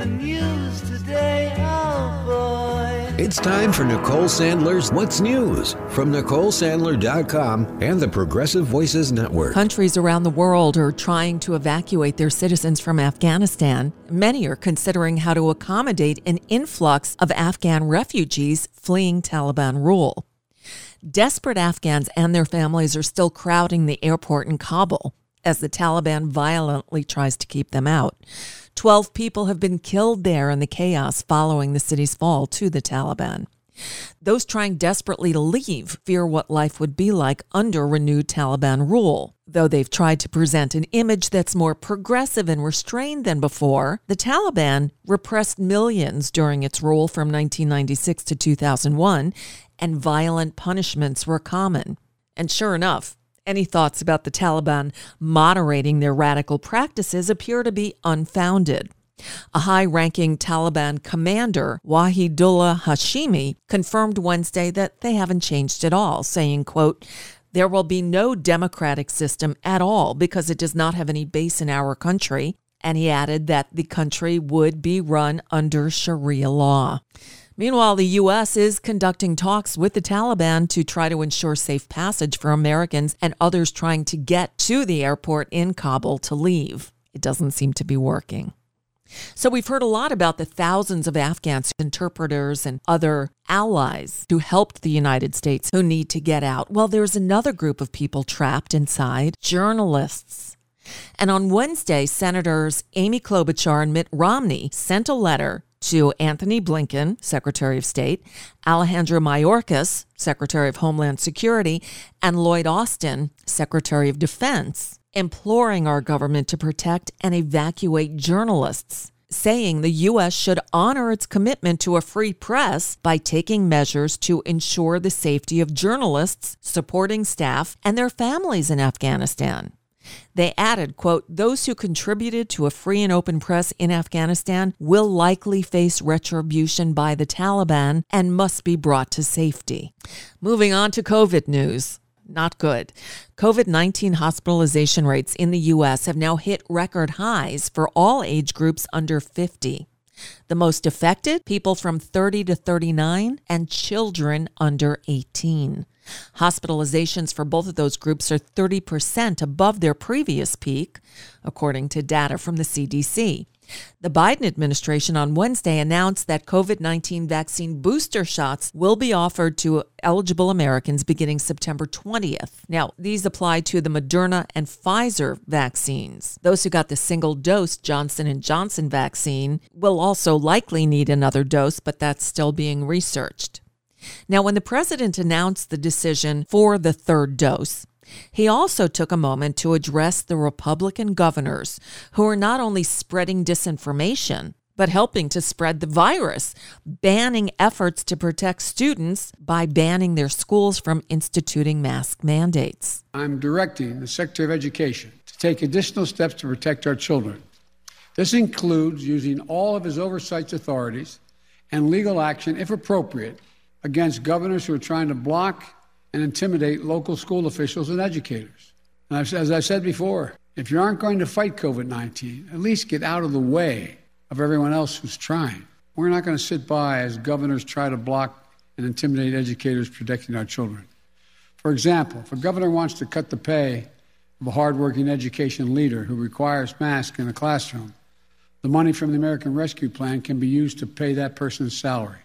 the news today, oh boy. It's time for Nicole Sandler's What's News from NicoleSandler.com and the Progressive Voices Network. Countries around the world are trying to evacuate their citizens from Afghanistan. Many are considering how to accommodate an influx of Afghan refugees fleeing Taliban rule. Desperate Afghans and their families are still crowding the airport in Kabul as the Taliban violently tries to keep them out. 12 people have been killed there in the chaos following the city's fall to the Taliban. Those trying desperately to leave fear what life would be like under renewed Taliban rule. Though they've tried to present an image that's more progressive and restrained than before, the Taliban repressed millions during its rule from 1996 to 2001, and violent punishments were common. And sure enough, any thoughts about the Taliban moderating their radical practices appear to be unfounded. A high-ranking Taliban commander, Wahidullah Hashimi, confirmed Wednesday that they haven't changed at all, saying, quote, "There will be no democratic system at all because it does not have any base in our country." And he added that the country would be run under Sharia law. Meanwhile, the U.S. is conducting talks with the Taliban to try to ensure safe passage for Americans and others trying to get to the airport in Kabul to leave. It doesn't seem to be working. So we've heard a lot about the thousands of Afghans, interpreters, and other allies who helped the United States who need to get out. Well, there's another group of people trapped inside, journalists. And on Wednesday, Senators Amy Klobuchar and Mitt Romney sent a letter to Anthony Blinken, Secretary of State, Alejandro Mayorkas, Secretary of Homeland Security, and Lloyd Austin, Secretary of Defense, imploring our government to protect and evacuate journalists, saying the U.S. should honor its commitment to a free press by taking measures to ensure the safety of journalists, supporting staff, and their families in Afghanistan. They added, quote, "Those who contributed to a free and open press in Afghanistan will likely face retribution by the Taliban and must be brought to safety." Moving on to COVID news. Not good. COVID-19 hospitalization rates in the U.S. have now hit record highs for all age groups under 50. The most affected, people from 30 to 39 and children under 18. Hospitalizations for both of those groups are 30% above their previous peak, according to data from the CDC. The Biden administration on Wednesday announced that COVID-19 vaccine booster shots will be offered to eligible Americans beginning September 20th. Now, these apply to the Moderna and Pfizer vaccines. Those who got the single-dose Johnson & Johnson vaccine will also likely need another dose, but that's still being researched. Now, when the president announced the decision for the third dose, he also took a moment to address the Republican governors who are not only spreading disinformation, but helping to spread the virus, banning efforts to protect students by banning their schools from instituting mask mandates. I'm directing the Secretary of Education to take additional steps to protect our children. This includes using all of his oversight authorities and legal action, if appropriate, against governors who are trying to block and intimidate local school officials and educators. And as I said before, if you aren't going to fight COVID-19, at least get out of the way of everyone else who's trying. We're not going to sit by as governors try to block and intimidate educators protecting our children. For example, if a governor wants to cut the pay of a hardworking education leader who requires masks in a classroom, the money from the American Rescue Plan can be used to pay that person's salary.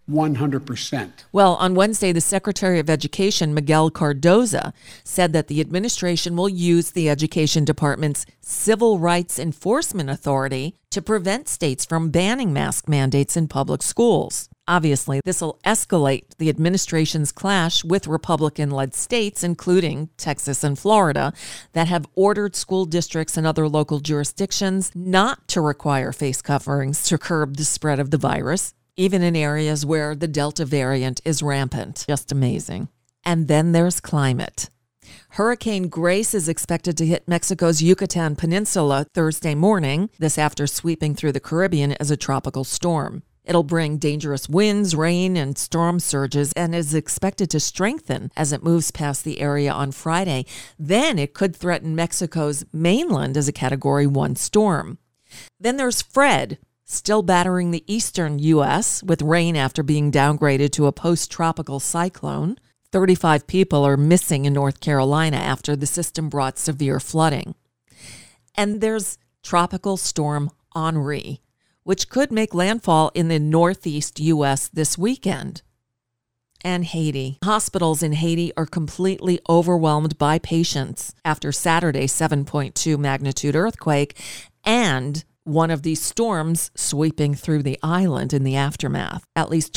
100%. Well, on Wednesday, the Secretary of Education, Miguel Cardoza, said that the administration will use the Education Department's Civil Rights Enforcement Authority to prevent states from banning mask mandates in public schools. Obviously, this will escalate the administration's clash with Republican-led states, including Texas and Florida, that have ordered school districts and other local jurisdictions not to require face coverings to curb the spread of the virus, even in areas where the Delta variant is rampant. Just amazing. And then there's climate. Hurricane Grace is expected to hit Mexico's Yucatan Peninsula Thursday morning, this after sweeping through the Caribbean as a tropical storm. It'll bring dangerous winds, rain, and storm surges and is expected to strengthen as it moves past the area on Friday. Then it could threaten Mexico's mainland as a Category 1 storm. Then there's Fred, still battering the eastern U.S. with rain after being downgraded to a post-tropical cyclone. 35 people are missing in North Carolina after the system brought severe flooding. And there's Tropical Storm Henri, which could make landfall in the northeast U.S. this weekend. And Haiti. Hospitals in Haiti are completely overwhelmed by patients after Saturday's 7.2 magnitude earthquake and one of these storms sweeping through the island in the aftermath. At least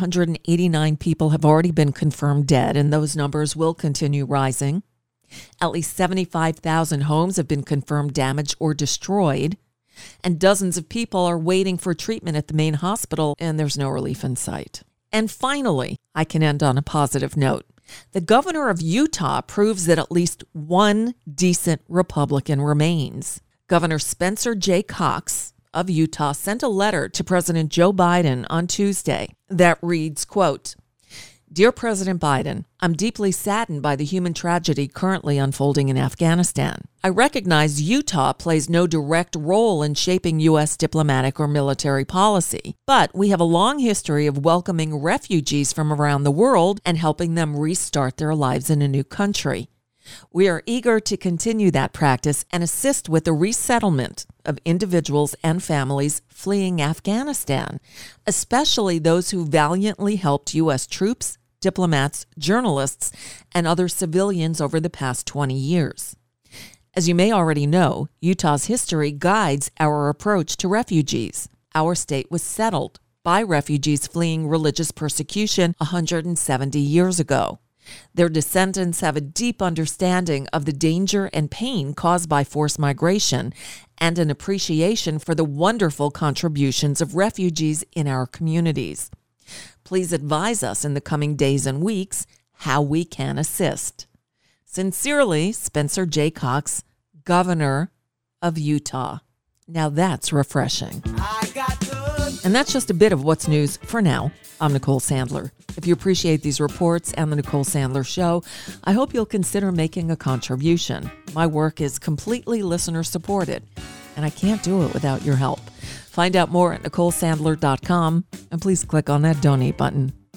2,189 people have already been confirmed dead, and those numbers will continue rising. At least 75,000 homes have been confirmed damaged or destroyed, and dozens of people are waiting for treatment at the main hospital, and there's no relief in sight. And finally, I can end on a positive note. The governor of Utah proves that at least one decent Republican remains. Governor Spencer J. Cox of Utah sent a letter to President Joe Biden on Tuesday that reads, quote, "Dear President Biden, I'm deeply saddened by the human tragedy currently unfolding in Afghanistan. I recognize Utah plays no direct role in shaping U.S. diplomatic or military policy, but we have a long history of welcoming refugees from around the world and helping them restart their lives in a new country. We are eager to continue that practice and assist with the resettlement of individuals and families fleeing Afghanistan, especially those who valiantly helped U.S. troops, diplomats, journalists, and other civilians over the past 20 years. As you may already know, Utah's history guides our approach to refugees. Our state was settled by refugees fleeing religious persecution 170 years ago. Their descendants have a deep understanding of the danger and pain caused by forced migration and an appreciation for the wonderful contributions of refugees in our communities. Please advise us in the coming days and weeks how we can assist. Sincerely, Spencer J. Cox, Governor of Utah." Now that's refreshing. And that's just a bit of what's news for now. I'm Nicole Sandler. If you appreciate these reports and the Nicole Sandler Show, I hope you'll consider making a contribution. My work is completely listener-supported, and I can't do it without your help. Find out more at NicoleSandler.com, and please click on that donate button.